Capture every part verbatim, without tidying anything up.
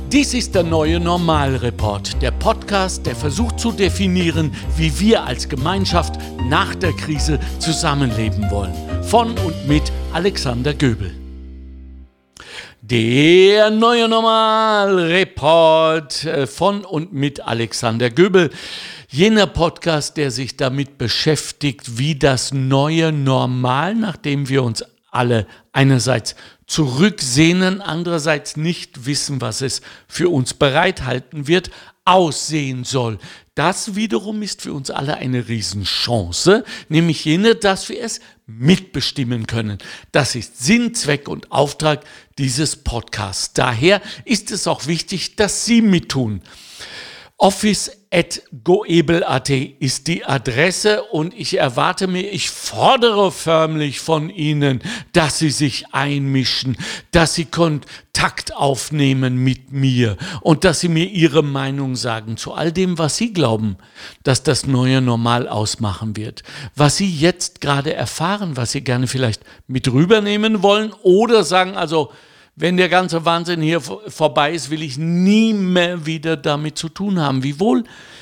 Dies ist der neue Normalreport, der Podcast, der versucht zu definieren, wie wir als Gemeinschaft nach der Krise zusammenleben wollen. Von und mit Alexander Göbel. Der neue Normalreport von und mit Alexander Göbel. Jener Podcast, der sich damit beschäftigt, wie das neue Normal, nachdem wir uns alle einerseits zurücksehnen, andererseits nicht wissen, was es für uns bereithalten wird, aussehen soll. Das wiederum ist für uns alle eine Riesenchance, nämlich jene, dass wir es mitbestimmen können. Das ist Sinn, Zweck und Auftrag dieses Podcasts. Daher ist es auch wichtig, dass Sie mittun. office at goebel punkt at ist die Adresse und ich erwarte mir, ich fordere förmlich von Ihnen, dass Sie sich einmischen, dass Sie Kontakt aufnehmen mit mir und dass Sie mir Ihre Meinung sagen zu all dem, was Sie glauben, dass das neue Normal ausmachen wird. Was Sie jetzt gerade erfahren, was Sie gerne vielleicht mit rübernehmen wollen oder sagen, also wenn der ganze Wahnsinn hier vorbei ist, will ich nie mehr wieder damit zu tun haben. Wie wohl?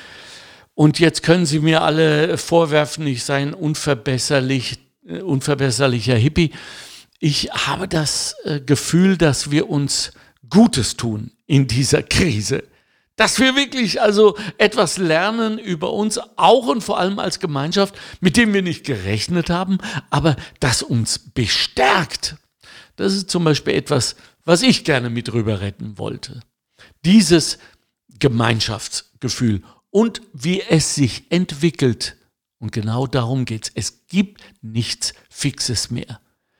Und jetzt können Sie mir alle vorwerfen, ich sei ein unverbesserlich, unverbesserlicher Hippie. Ich habe das Gefühl, dass wir uns Gutes tun in dieser Krise. Dass wir wirklich also etwas lernen über uns, auch und vor allem als Gemeinschaft, mit dem wir nicht gerechnet haben, aber das uns bestärkt. Das ist zum Beispiel etwas, was ich gerne mit rüber retten wollte. Dieses Gemeinschaftsgefühl und wie es sich entwickelt. Und genau darum geht es. Es gibt nichts Fixes mehr.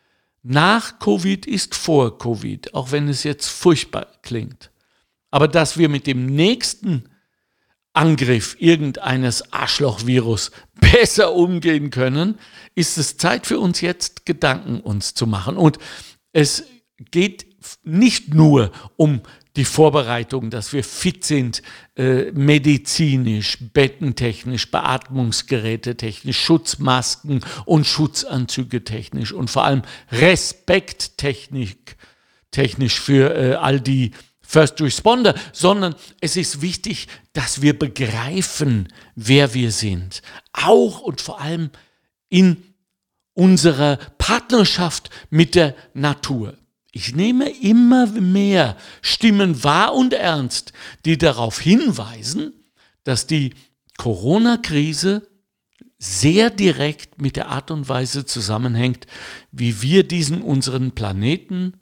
Nach Covid ist vor Covid, auch wenn es jetzt furchtbar klingt. Aber dass wir mit dem nächsten Angriff irgendeines Arschlochvirus besser umgehen können, ist es Zeit für uns jetzt, Gedanken uns zu machen. Und es geht nicht nur um die Vorbereitung, dass wir fit sind, äh, medizinisch, bettentechnisch, Beatmungsgeräte technisch, Schutzmasken und Schutzanzüge technisch und vor allem Respekttechnisch technisch für äh, all die First Responder, sondern es ist wichtig, dass wir begreifen, wer wir sind. Auch und vor allem in unserer Partnerschaft mit der Natur. Ich nehme immer mehr Stimmen wahr und ernst, die darauf hinweisen, dass die Corona-Krise sehr direkt mit der Art und Weise zusammenhängt, wie wir diesen unseren Planeten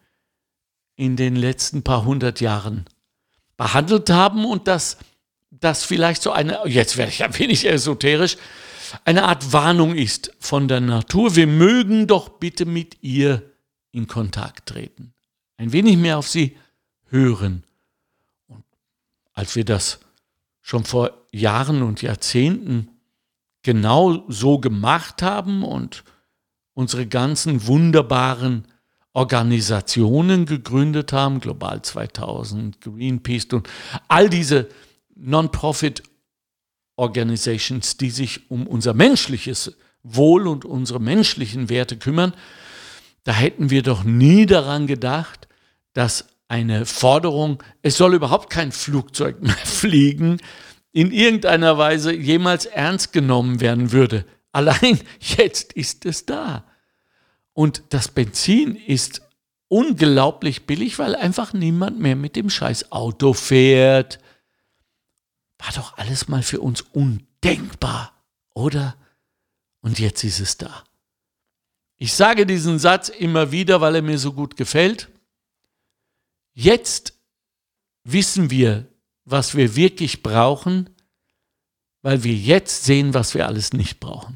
in den letzten paar hundert Jahren behandelt haben und dass das vielleicht so eine, jetzt werde ich ein wenig esoterisch, eine Art Warnung ist von der Natur. Wir mögen doch bitte mit ihr in Kontakt treten. Ein wenig mehr auf sie hören. Und als wir das schon vor Jahren und Jahrzehnten genau so gemacht haben und unsere ganzen wunderbaren Organisationen gegründet haben, Global zweitausend, Greenpeace und all diese Non-Profit Organizations, die sich um unser menschliches Wohl und unsere menschlichen Werte kümmern, da hätten wir doch nie daran gedacht, dass eine Forderung, es soll überhaupt kein Flugzeug mehr fliegen, in irgendeiner Weise jemals ernst genommen werden würde. Allein jetzt ist es da. Und das Benzin ist unglaublich billig, weil einfach niemand mehr mit dem scheiß Auto fährt. War doch alles mal für uns undenkbar, oder? Und jetzt ist es da. Ich sage diesen Satz immer wieder, weil er mir so gut gefällt. Jetzt wissen wir, was wir wirklich brauchen, weil wir jetzt sehen, was wir alles nicht brauchen.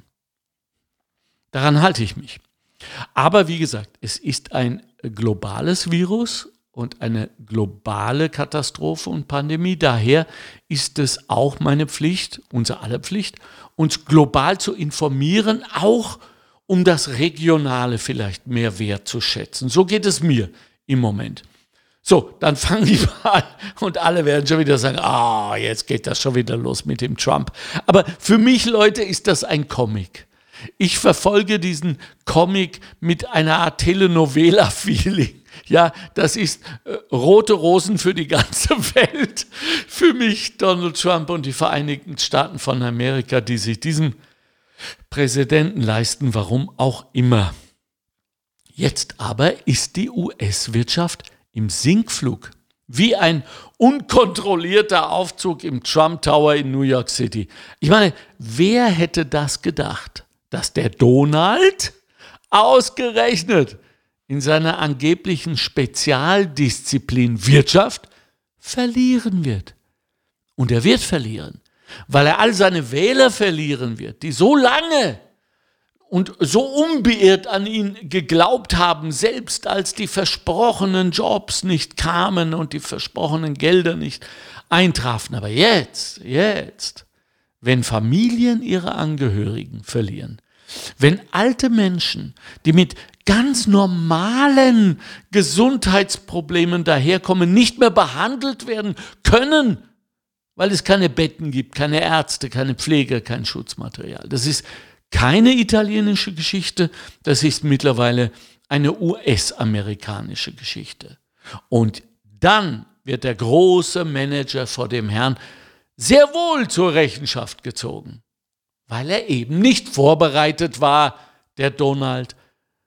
Daran halte ich mich. Aber wie gesagt, es ist ein globales Virus und eine globale Katastrophe und Pandemie. Daher ist es auch meine Pflicht, unsere aller Pflicht, uns global zu informieren, auch um das Regionale vielleicht mehr wertzuschätzen. So geht es mir im Moment. So, dann fangen die mal an und alle werden schon wieder sagen, ah, jetzt geht das schon wieder los mit dem Trump. Aber für mich, Leute, ist das ein Comic. Ich verfolge diesen Comic mit einer Art Telenovela-Feeling. Ja, das ist äh, rote Rosen für die ganze Welt. Für mich Donald Trump und die Vereinigten Staaten von Amerika, die sich diesem Präsidenten leisten, warum auch immer. Jetzt aber ist die U S-Wirtschaft im Sinkflug. Wie ein unkontrollierter Aufzug im Trump Tower in New York City. Ich meine, wer hätte das gedacht, dass der Donald ausgerechnet in seiner angeblichen Spezialdisziplin Wirtschaft verlieren wird? Und er wird verlieren, weil er all seine Wähler verlieren wird, die so lange und so unbeirrt an ihn geglaubt haben, selbst als die versprochenen Jobs nicht kamen und die versprochenen Gelder nicht eintrafen. Aber jetzt, jetzt, wenn Familien ihre Angehörigen verlieren, wenn alte Menschen, die mit ganz normalen Gesundheitsproblemen daherkommen, nicht mehr behandelt werden können, weil es keine Betten gibt, keine Ärzte, keine Pfleger, kein Schutzmaterial. Das ist keine italienische Geschichte, das ist mittlerweile eine U S-amerikanische Geschichte. Und dann wird der große Manager vor dem Herrn sehr wohl zur Rechenschaft gezogen, weil er eben nicht vorbereitet war, der Donald.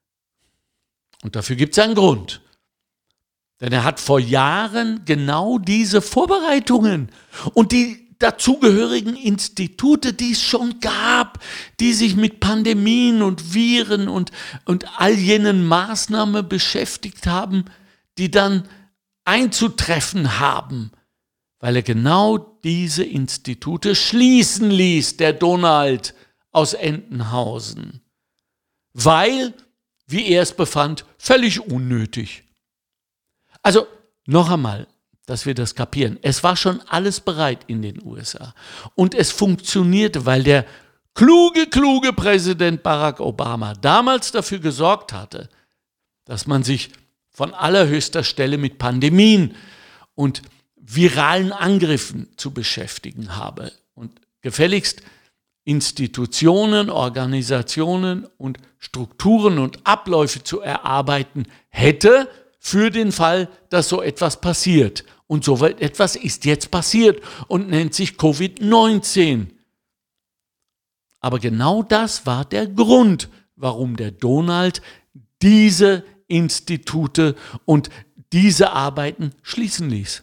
Und dafür gibt es einen Grund. Denn er hat vor Jahren genau diese Vorbereitungen und die dazugehörigen Institute, die es schon gab, die sich mit Pandemien und Viren und, und all jenen Maßnahmen beschäftigt haben, die dann einzutreffen haben, weil er genau diese Institute schließen ließ, der Donald aus Entenhausen. Weil, wie er es befand, völlig unnötig. Also, noch einmal, dass wir das kapieren. Es war schon alles bereit in den U S A. Und es funktionierte, weil der kluge, kluge Präsident Barack Obama damals dafür gesorgt hatte, dass man sich von allerhöchster Stelle mit Pandemien und viralen Angriffen zu beschäftigen habe. Und gefälligst Institutionen, Organisationen und Strukturen und Abläufe zu erarbeiten hätte, für den Fall, dass so etwas passiert. Und so etwas ist jetzt passiert und nennt sich Covid neunzehn. Aber genau das war der Grund, warum der Donald diese Institute und diese Arbeiten schließen ließ.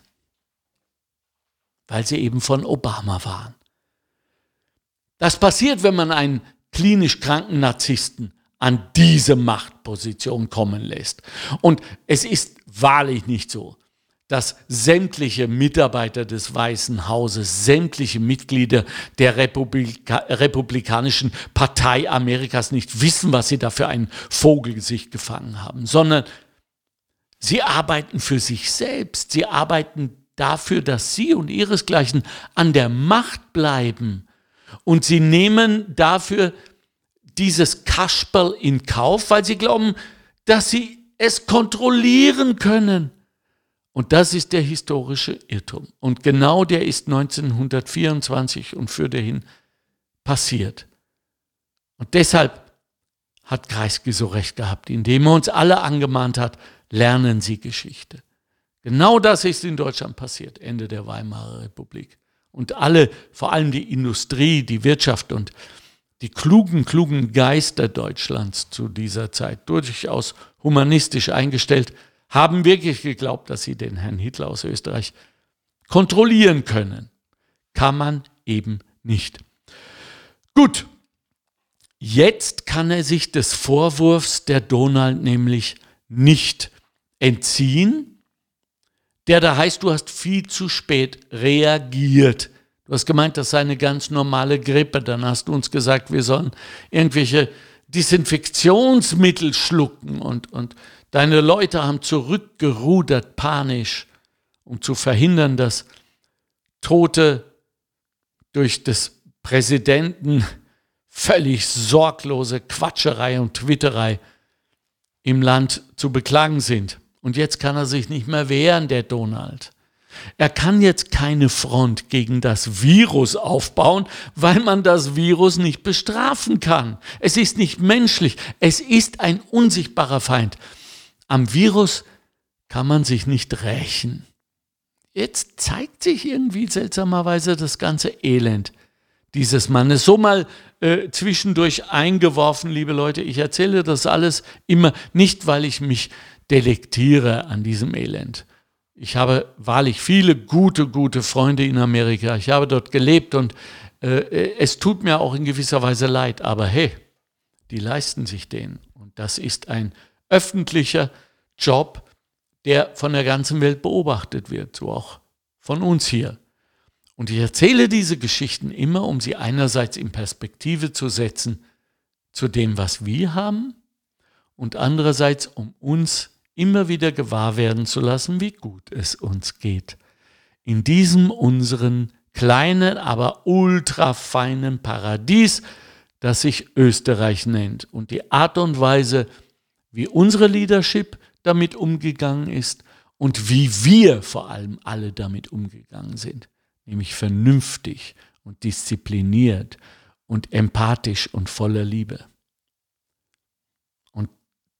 Weil sie eben von Obama waren. Das passiert, wenn man einen klinisch kranken Narzissten an diese Machtposition kommen lässt. Und es ist wahrlich nicht so, dass sämtliche Mitarbeiter des Weißen Hauses, sämtliche Mitglieder der Republika- Republikanischen Partei Amerikas nicht wissen, was sie da für einen Vogel sich gefangen haben, sondern sie arbeiten für sich selbst. Sie arbeiten dafür, dass sie und ihresgleichen an der Macht bleiben. Und sie nehmen dafür dieses Kasperl in Kauf, weil sie glauben, dass sie es kontrollieren können. Und das ist der historische Irrtum. Und genau der ist neunzehnhundertvierundzwanzig und für dahin passiert. Und deshalb hat Kreisky so recht gehabt, indem er uns alle angemahnt hat, lernen Sie Geschichte. Genau das ist in Deutschland passiert, Ende der Weimarer Republik. Und alle, vor allem die Industrie, die Wirtschaft und die klugen, klugen Geister Deutschlands zu dieser Zeit, durchaus humanistisch eingestellt, haben wirklich geglaubt, dass sie den Herrn Hitler aus Österreich kontrollieren können. Kann man eben nicht. Gut, jetzt kann er sich des Vorwurfs der Donald nämlich nicht entziehen, der da heißt, du hast viel zu spät reagiert. Du hast gemeint, das sei eine ganz normale Grippe. Dann hast du uns gesagt, wir sollen irgendwelche Desinfektionsmittel schlucken. Und, und deine Leute haben zurückgerudert, panisch, um zu verhindern, dass Tote durch des Präsidenten völlig sorglose Quatscherei und Twitterei im Land zu beklagen sind. Und jetzt kann er sich nicht mehr wehren, der Donald. Er kann jetzt keine Front gegen das Virus aufbauen, weil man das Virus nicht bestrafen kann. Es ist nicht menschlich, es ist ein unsichtbarer Feind. Am Virus kann man sich nicht rächen. Jetzt zeigt sich irgendwie seltsamerweise das ganze Elend dieses Mannes. So mal äh, zwischendurch eingeworfen, liebe Leute, ich erzähle das alles immer nicht, weil ich mich delektiere an diesem Elend. Ich habe wahrlich viele gute, gute Freunde in Amerika. Ich habe dort gelebt und äh, es tut mir auch in gewisser Weise leid. Aber hey, die leisten sich den. Und das ist ein öffentlicher Job, der von der ganzen Welt beobachtet wird, so auch von uns hier. Und ich erzähle diese Geschichten immer, um sie einerseits in Perspektive zu setzen zu dem, was wir haben, und andererseits, um uns immer wieder gewahr werden zu lassen, wie gut es uns geht. In diesem unseren kleinen, aber ultrafeinen Paradies, das sich Österreich nennt. Und die Art und Weise, wie unsere Leadership damit umgegangen ist und wie wir vor allem alle damit umgegangen sind, nämlich vernünftig und diszipliniert und empathisch und voller Liebe. Und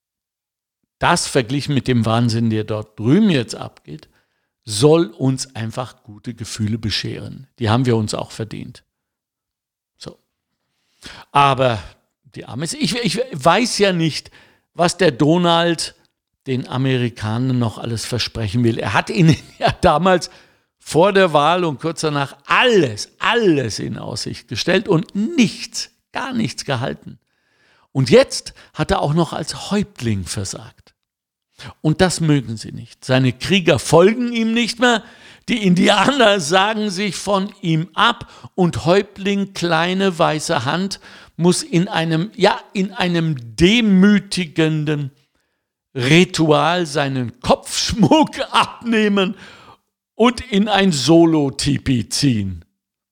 das verglichen mit dem Wahnsinn, der dort drüben jetzt abgeht, soll uns einfach gute Gefühle bescheren. Die haben wir uns auch verdient. So. Aber die Arme, ich, ich weiß ja nicht, was der Donald den Amerikanern noch alles versprechen will. Er hat ihnen ja damals vor der Wahl und kurz danach alles, alles in Aussicht gestellt und nichts, gar nichts gehalten. Und jetzt hat er auch noch als Häuptling versagt. Und das mögen sie nicht. Seine Krieger folgen ihm nicht mehr. Die Indianer sagen sich von ihm ab und Häuptling kleine weiße Hand muss in einem, ja, in einem demütigenden Ritual seinen Kopfschmuck abnehmen und in ein Solo-Tipi ziehen.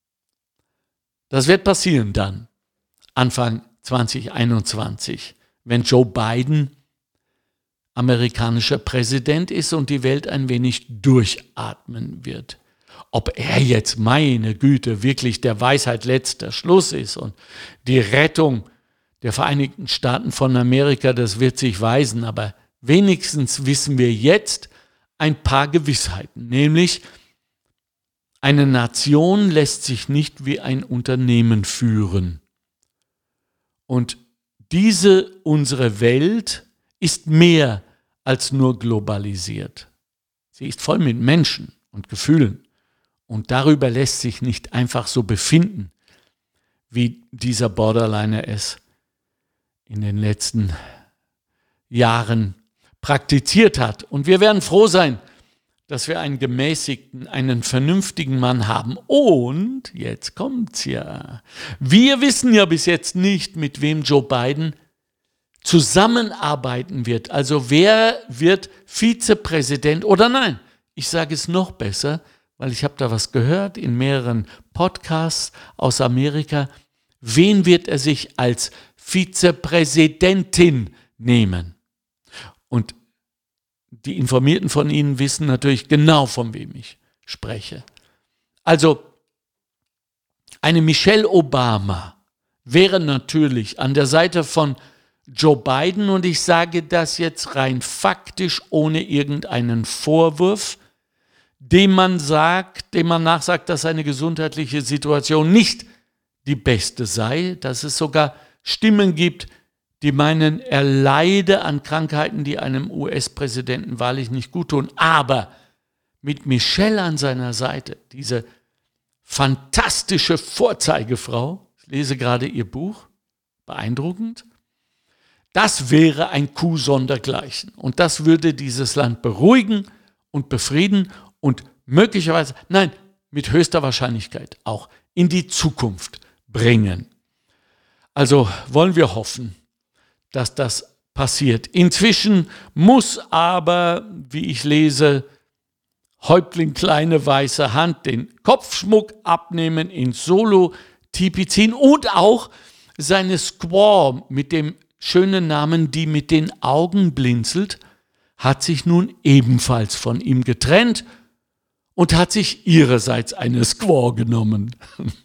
Das wird passieren dann, Anfang zwanzig einundzwanzig, wenn Joe Biden amerikanischer Präsident ist und die Welt ein wenig durchatmen wird. Ob er jetzt, meine Güte, wirklich der Weisheit letzter Schluss ist und die Rettung der Vereinigten Staaten von Amerika, das wird sich weisen, aber wenigstens wissen wir jetzt ein paar Gewissheiten, nämlich eine Nation lässt sich nicht wie ein Unternehmen führen. Und diese, unsere Welt, ist mehr als nur globalisiert. Sie ist voll mit Menschen und Gefühlen. Und darüber lässt sich nicht einfach so befinden, wie dieser Borderliner es in den letzten Jahren praktiziert hat. Und wir werden froh sein, dass wir einen gemäßigten, einen vernünftigen Mann haben. Und jetzt kommt's ja. Wir wissen ja bis jetzt nicht, mit wem Joe Biden zusammenarbeiten wird. Also wer wird Vizepräsident oder nein? Ich sage es noch besser, weil ich habe da was gehört in mehreren Podcasts aus Amerika. Wen wird er sich als Vizepräsidentin nehmen? Und die Informierten von Ihnen wissen natürlich genau, von wem ich spreche. Also eine Michelle Obama wäre natürlich an der Seite von Joe Biden, und ich sage das jetzt rein faktisch, ohne irgendeinen Vorwurf, dem man sagt, dem man nachsagt, dass seine gesundheitliche Situation nicht die beste sei, dass es sogar Stimmen gibt, die meinen, er leide an Krankheiten, die einem U S-Präsidenten wahrlich nicht gut tun. Aber mit Michelle an seiner Seite, diese fantastische Vorzeigefrau, ich lese gerade ihr Buch, beeindruckend, das wäre ein Coup sondergleichen. Und das würde dieses Land beruhigen und befrieden und möglicherweise, nein, mit höchster Wahrscheinlichkeit auch in die Zukunft bringen. Also wollen wir hoffen, dass das passiert. Inzwischen muss aber, wie ich lese, Häuptling kleine weiße Hand den Kopfschmuck abnehmen, ins Solo-Tipi ziehen und auch seine Squaw mit dem schönen Namen, die mit den Augen blinzelt, hat sich nun ebenfalls von ihm getrennt und hat sich ihrerseits eine Squaw genommen.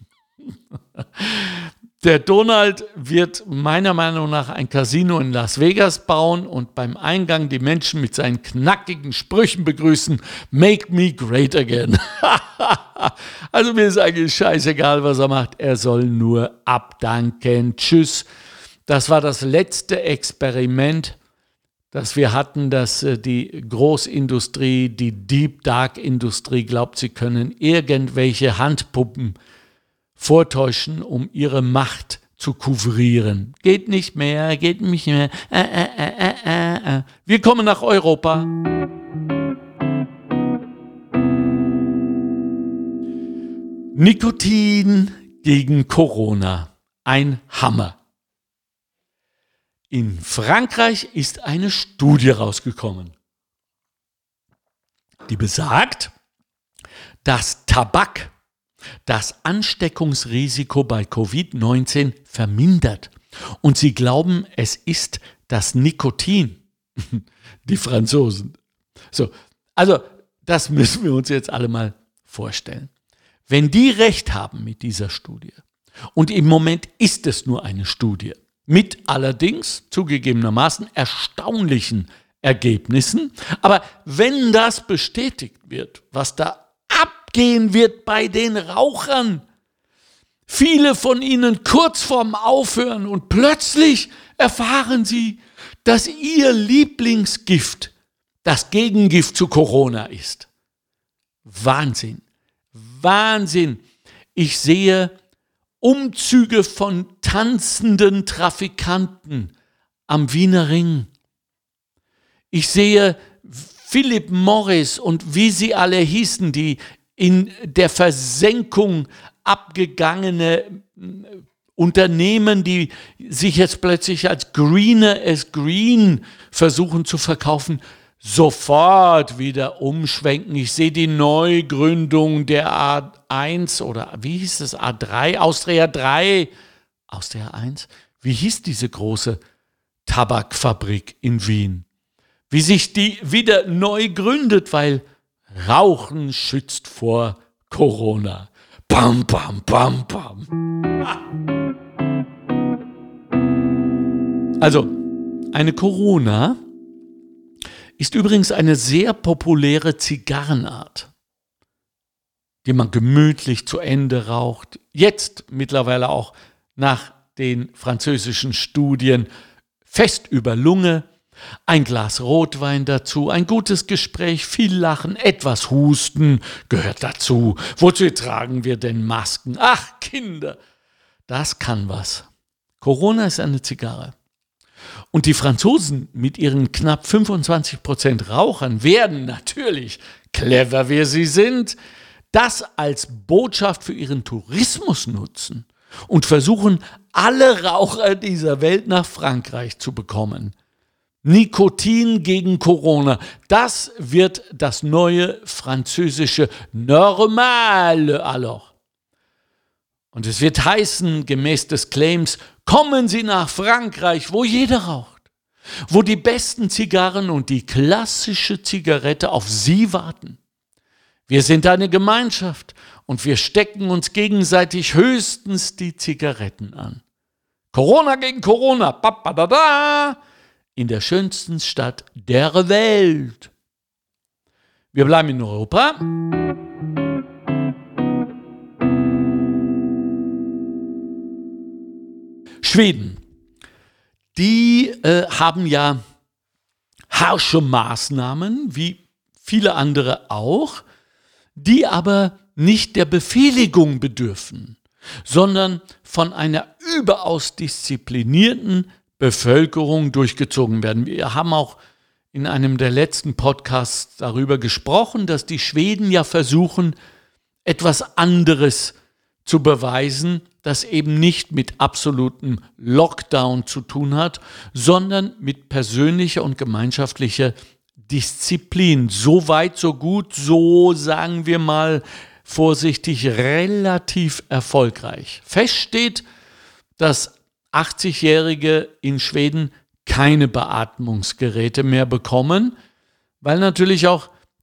Der Donald wird meiner Meinung nach ein Casino in Las Vegas bauen und beim Eingang die Menschen mit seinen knackigen Sprüchen begrüßen. Make me great again. Also mir ist eigentlich scheißegal, was er macht. Er soll nur abdanken. Tschüss. Das war das letzte Experiment, das wir hatten, dass die Großindustrie, die Deep Dark Industrie glaubt, sie können irgendwelche Handpuppen vortäuschen, um ihre Macht zu couvrieren. Geht nicht mehr, geht nicht mehr. Äh, äh, äh, äh, äh. Wir kommen nach Europa. Nikotin gegen Corona. Ein Hammer. In Frankreich ist eine Studie rausgekommen, die besagt, dass Tabak das Ansteckungsrisiko bei Covid neunzehn vermindert. Und sie glauben, es ist das Nikotin. Die Franzosen. So, also das müssen wir uns jetzt alle mal vorstellen. Wenn die recht haben mit dieser Studie, und im Moment ist es nur eine Studie, mit allerdings zugegebenermaßen erstaunlichen Ergebnissen, aber wenn das bestätigt wird, was da abgehen wird bei den Rauchern. Viele von ihnen kurz vorm Aufhören und plötzlich erfahren sie, dass ihr Lieblingsgift das Gegengift zu Corona ist. Wahnsinn, Wahnsinn. Ich sehe Umzüge von tanzenden Trafikanten am Wiener Ring. Ich sehe Philip Morris und wie sie alle hießen, die in der Versenkung abgegangene Unternehmen, die sich jetzt plötzlich als greener as green versuchen zu verkaufen, sofort wieder umschwenken. Ich sehe die Neugründung der A eins oder wie hieß es, A drei, Austria drei, Austria eins, wie hieß diese große Tabakfabrik in Wien? Wie sich die wieder neu gründet, weil Rauchen schützt vor Corona. Bam, bam, bam, bam. Also, eine Corona ist übrigens eine sehr populäre Zigarrenart, die man gemütlich zu Ende raucht. Jetzt mittlerweile auch nach den französischen Studien fest über Lunge. Ein Glas Rotwein dazu, ein gutes Gespräch, viel Lachen, etwas Husten gehört dazu. Wozu tragen wir denn Masken? Ach, Kinder, das kann was. Corona ist eine Zigarre. Und die Franzosen mit ihren knapp fünfundzwanzig Prozent Rauchern werden natürlich, clever wie sie sind, das als Botschaft für ihren Tourismus nutzen und versuchen, alle Raucher dieser Welt nach Frankreich zu bekommen. Nikotin gegen Corona, das wird das neue französische Normale alors. Und es wird heißen, gemäß des Claims, kommen Sie nach Frankreich, wo jeder raucht, wo die besten Zigarren und die klassische Zigarette auf Sie warten. Wir sind eine Gemeinschaft und wir stecken uns gegenseitig höchstens die Zigaretten an. Corona gegen Corona, papadada, in der schönsten Stadt der Welt. Wir bleiben in Europa. Schweden, die äh, haben ja harsche Maßnahmen, wie viele andere auch, die aber nicht der Befehligung bedürfen, sondern von einer überaus disziplinierten Bevölkerung durchgezogen werden. Wir haben auch in einem der letzten Podcasts darüber gesprochen, dass die Schweden ja versuchen, etwas anderes zu beweisen, das eben nicht mit absolutem Lockdown zu tun hat, sondern mit persönlicher und gemeinschaftlicher Disziplin. So weit, so gut, so sagen wir mal vorsichtig, relativ erfolgreich. Fest steht, dass achtzigjährige in Schweden keine Beatmungsgeräte mehr bekommen, weil natürlich auch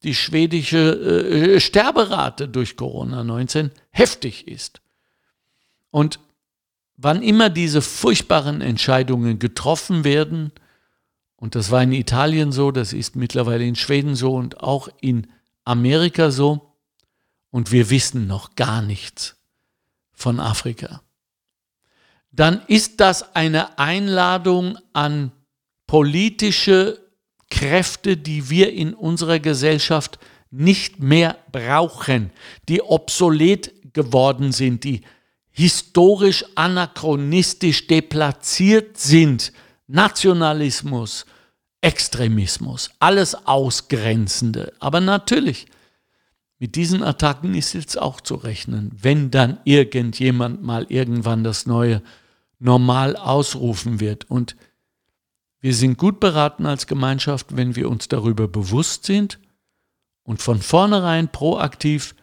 die schwedische äh, Sterberate durch Corona neunzehn heftig ist. Und wann immer diese furchtbaren Entscheidungen getroffen werden, und das war in Italien so, das ist mittlerweile in Schweden so und auch in Amerika so, und wir wissen noch gar nichts von Afrika, dann ist das eine Einladung an politische Kräfte, die wir in unserer Gesellschaft nicht mehr brauchen, die obsolet geworden sind, die historisch anachronistisch deplatziert sind. Nationalismus, Extremismus, alles Ausgrenzende. Aber natürlich, mit diesen Attacken ist jetzt auch zu rechnen, wenn dann irgendjemand mal irgendwann das neue Normal ausrufen wird. Und wir sind gut beraten als Gemeinschaft, wenn wir uns darüber bewusst sind und von vornherein proaktiv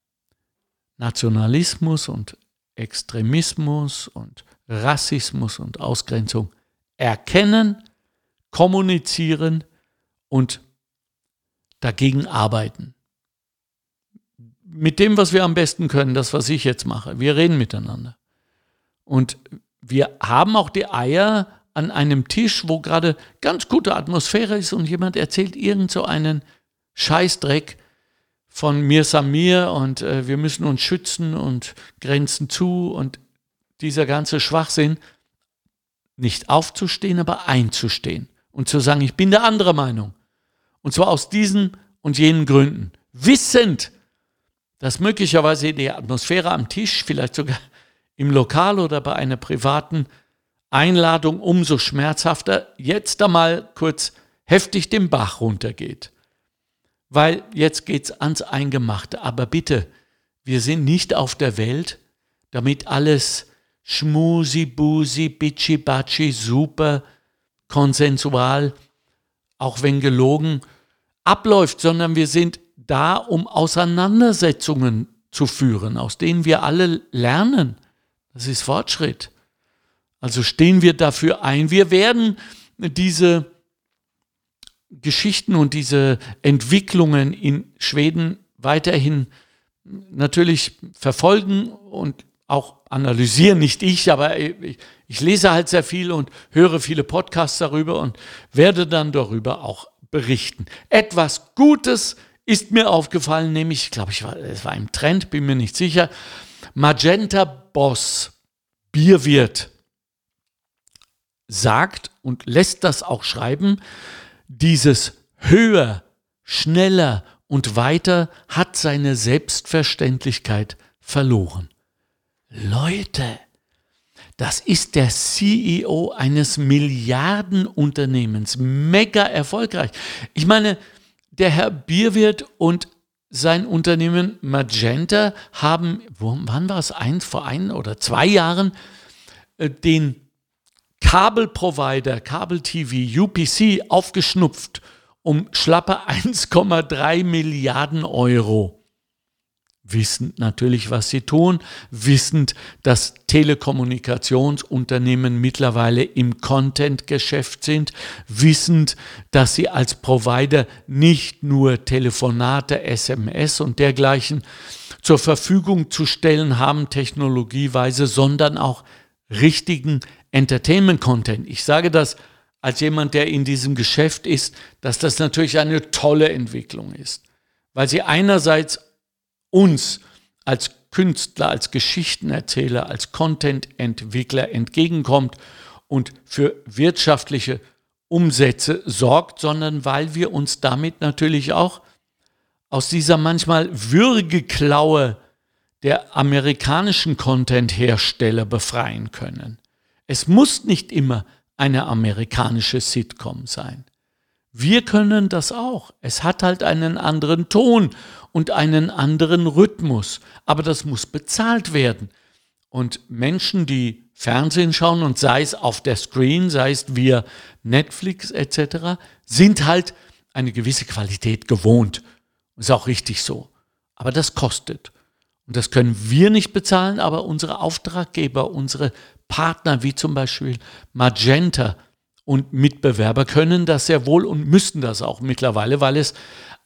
Nationalismus und Extremismus und Rassismus und Ausgrenzung erkennen, kommunizieren und dagegen arbeiten. Mit dem, was wir am besten können, das, was ich jetzt mache. Wir reden miteinander. Und wir haben auch die Eier an einem Tisch, wo gerade ganz gute Atmosphäre ist und jemand erzählt irgend so einen Scheißdreck von mir Samir und äh, wir müssen uns schützen und Grenzen zu und dieser ganze Schwachsinn, nicht aufzustehen, aber einzustehen und zu sagen, ich bin der anderer Meinung. Und zwar aus diesen und jenen Gründen. Wissend, dass möglicherweise die Atmosphäre am Tisch, vielleicht sogar im Lokal oder bei einer privaten Einladung umso schmerzhafter, jetzt einmal kurz heftig den Bach runtergeht. Weil jetzt geht's ans Eingemachte. Aber bitte, wir sind nicht auf der Welt, damit alles schmusi, busi, bitchi, batschi, super, konsensual, auch wenn gelogen, abläuft, sondern wir sind da, um Auseinandersetzungen zu führen, aus denen wir alle lernen. Das ist Fortschritt. Also stehen wir dafür ein. Wir werden diese Geschichten und diese Entwicklungen in Schweden weiterhin natürlich verfolgen und auch analysieren, nicht ich, aber ich, ich lese halt sehr viel und höre viele Podcasts darüber und werde dann darüber auch berichten. Etwas Gutes ist mir aufgefallen, nämlich, ich glaube, ich war, es war im Trend, bin mir nicht sicher, Magenta Boss, Bierwirt, sagt und lässt das auch schreiben, dieses höher, schneller und weiter hat seine Selbstverständlichkeit verloren. Leute, das ist der C E O eines Milliardenunternehmens, mega erfolgreich. Ich meine, der Herr Bierwirt und sein Unternehmen Magenta haben, wo, wann war es, eins, vor ein oder zwei Jahren, äh, den Kabelprovider, Kabel-T V, U P C aufgeschnupft um schlappe eins Komma drei Milliarden Euro. Wissend natürlich, was sie tun, wissend, dass Telekommunikationsunternehmen mittlerweile im Content-Geschäft sind, wissend, dass sie als Provider nicht nur Telefonate, S M S und dergleichen zur Verfügung zu stellen haben, technologieweise, sondern auch richtigen Entertainment-Content. Ich sage das als jemand, der in diesem Geschäft ist, dass das natürlich eine tolle Entwicklung ist, weil sie einerseits uns als Künstler, als Geschichtenerzähler, als Content-Entwickler entgegenkommt und für wirtschaftliche Umsätze sorgt, sondern weil wir uns damit natürlich auch aus dieser manchmal Würgeklaue der amerikanischen Content-Hersteller befreien können. Es muss nicht immer eine amerikanische Sitcom sein. Wir können das auch. Es hat halt einen anderen Ton und einen anderen Rhythmus. Aber das muss bezahlt werden. Und Menschen, die Fernsehen schauen, und sei es auf der Screen, sei es via Netflix et cetera, sind halt eine gewisse Qualität gewohnt. Ist auch richtig so. Aber das kostet. Und das können wir nicht bezahlen, aber unsere Auftraggeber, unsere Partner wie zum Beispiel Magenta und Mitbewerber können das sehr wohl und müssen das auch mittlerweile, weil es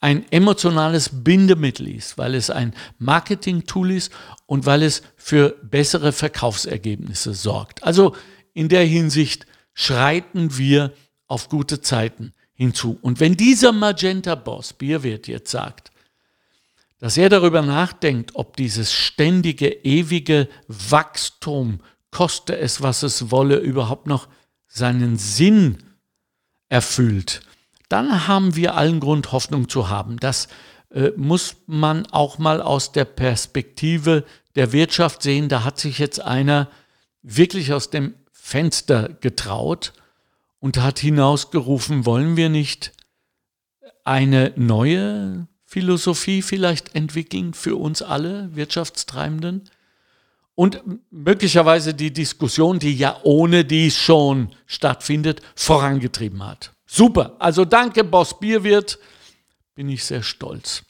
ein emotionales Bindemittel ist, weil es ein Marketing-Tool ist und weil es für bessere Verkaufsergebnisse sorgt. Also in der Hinsicht schreiten wir auf gute Zeiten hinzu. Und wenn dieser Magenta-Boss, Bierwirt, jetzt sagt, dass er darüber nachdenkt, ob dieses ständige, ewige Wachstum, koste es, was es wolle, überhaupt noch seinen Sinn erfüllt, dann haben wir allen Grund, Hoffnung zu haben. Das äh, muss man auch mal aus der Perspektive der Wirtschaft sehen. Da hat sich jetzt einer wirklich aus dem Fenster getraut und hat hinausgerufen, wollen wir nicht eine neue Philosophie vielleicht entwickeln für uns alle Wirtschaftstreibenden? Und möglicherweise die Diskussion, die ja ohne dies schon stattfindet, vorangetrieben hat. Super, also danke Boss Bierwirt, bin ich sehr stolz.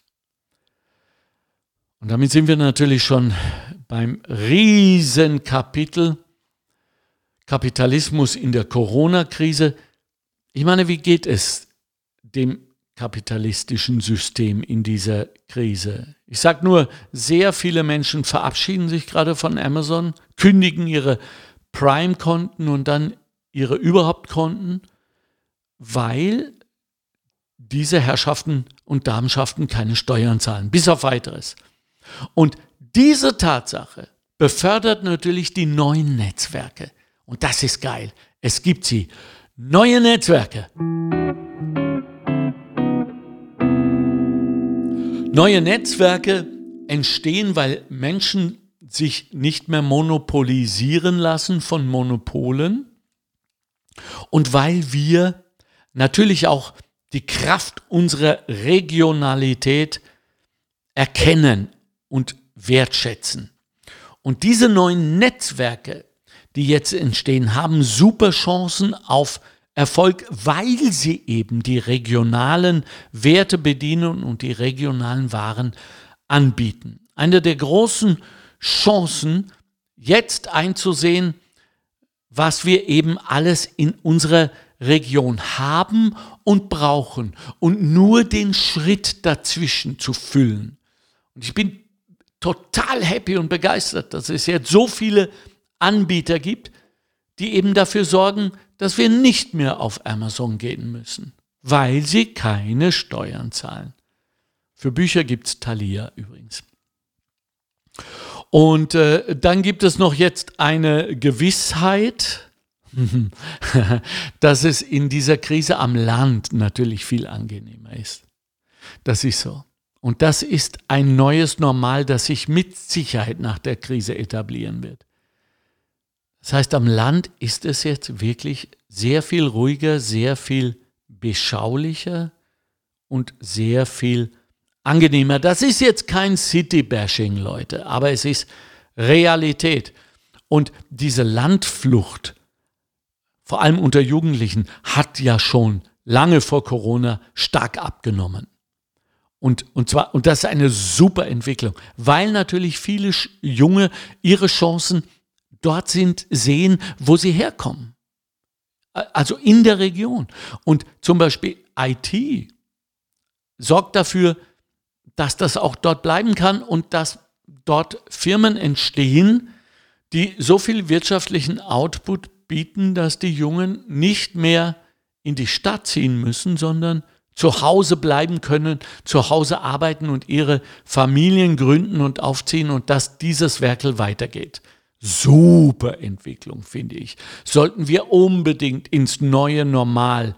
Und damit sind wir natürlich schon beim Riesenkapitel Kapitalismus in der Corona-Krise. Ich meine, wie geht es dem kapitalistischen System in dieser Krise? Ich sage nur, sehr viele Menschen verabschieden sich gerade von Amazon, kündigen ihre Prime-Konten und dann ihre Überhaupt-Konten, weil diese Herrschaften und Damenschaften keine Steuern zahlen, bis auf Weiteres. Und diese Tatsache befördert natürlich die neuen Netzwerke. Und das ist geil. Es gibt sie. Neue Netzwerke. Neue Netzwerke entstehen, weil Menschen sich nicht mehr monopolisieren lassen von Monopolen und weil wir natürlich auch die Kraft unserer Regionalität erkennen und wertschätzen. Und diese neuen Netzwerke, die jetzt entstehen, haben super Chancen auf Erfolg, weil sie eben die regionalen Werte bedienen und die regionalen Waren anbieten. Eine der großen Chancen, jetzt einzusehen, was wir eben alles in unserer Region haben und brauchen und nur den Schritt dazwischen zu füllen. Und ich bin total happy und begeistert, dass es jetzt so viele Anbieter gibt, die eben dafür sorgen, dass wir nicht mehr auf Amazon gehen müssen, weil sie keine Steuern zahlen. Für Bücher gibt es Thalia übrigens. Und äh, dann gibt es noch jetzt eine Gewissheit, dass es in dieser Krise am Land natürlich viel angenehmer ist. Das ist so. Und das ist ein neues Normal, das sich mit Sicherheit nach der Krise etablieren wird. Das heißt, am Land ist es jetzt wirklich sehr viel ruhiger, sehr viel beschaulicher und sehr viel angenehmer. Das ist jetzt kein City-Bashing, Leute, aber es ist Realität. Und diese Landflucht, vor allem unter Jugendlichen, hat ja schon lange vor Corona stark abgenommen. Und, und, zwar, und das ist eine super Entwicklung, weil natürlich viele Junge ihre Chancen dort sind, sehen, wo sie herkommen. Also in der Region. Und zum Beispiel I T sorgt dafür, dass das auch dort bleiben kann und dass dort Firmen entstehen, die so viel wirtschaftlichen Output bieten, dass die Jungen nicht mehr in die Stadt ziehen müssen, sondern zu Hause bleiben können, zu Hause arbeiten und ihre Familien gründen und aufziehen und dass dieses Werkel weitergeht. Super Entwicklung, finde ich. Sollten wir unbedingt ins neue Normal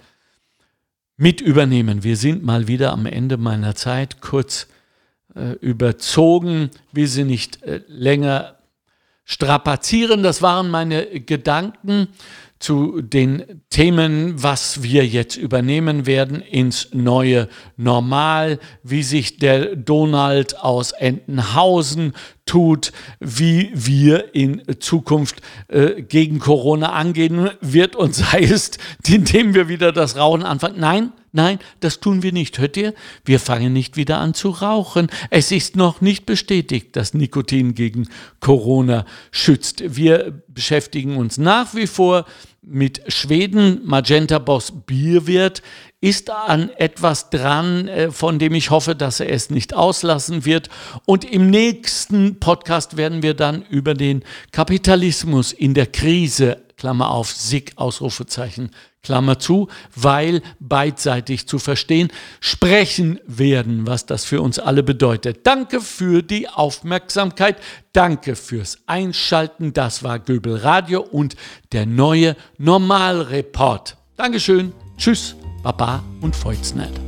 mit übernehmen. Wir sind mal wieder am Ende meiner Zeit, kurz äh, überzogen, will sie nicht äh, länger strapazieren. Das waren meine Gedanken zu den Themen, was wir jetzt übernehmen werden ins neue Normal, wie sich der Donald aus Entenhausen tut, wie wir in Zukunft äh, gegen Corona angehen wird und sei es, indem wir wieder das Rauchen anfangen. Nein, nein, das tun wir nicht. Hört ihr? Wir fangen nicht wieder an zu rauchen. Es ist noch nicht bestätigt, dass Nikotin gegen Corona schützt. Wir beschäftigen uns nach wie vor mit Schweden, Magenta Boss Bierwirt, ist an etwas dran, von dem ich hoffe, dass er es nicht auslassen wird. Und im nächsten Podcast werden wir dann über den Kapitalismus in der Krise, Klammer auf, S I G, Ausrufezeichen, Klammer zu, weil beidseitig zu verstehen, sprechen werden, was das für uns alle bedeutet. Danke für die Aufmerksamkeit, danke fürs Einschalten. Das war Göbel Radio und der neue Normalreport. Dankeschön, tschüss, Baba und Voitsnet.